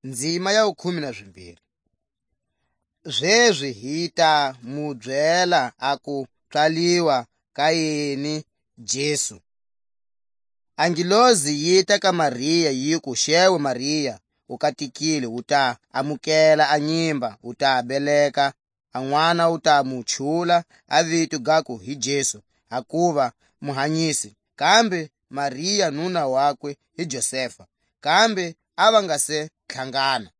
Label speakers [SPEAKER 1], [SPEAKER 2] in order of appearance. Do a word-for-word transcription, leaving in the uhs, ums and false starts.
[SPEAKER 1] Ndzima ya ukhumi na zvimbiri. Zweswi hi ta mu byela a ku tswaliwa ka yini Jesu. Angelosi yi ta ka Mariya yi ku, xewe Mariya, u katekile, u ta amukela a nyimba, u ta beleka a n'wana, u ta mu chula a vito gaku hi Jesu, hakuva muhanyisi. Kambe Mariya nuna wakwe hi Josefa, kambe a va nga se hlangana.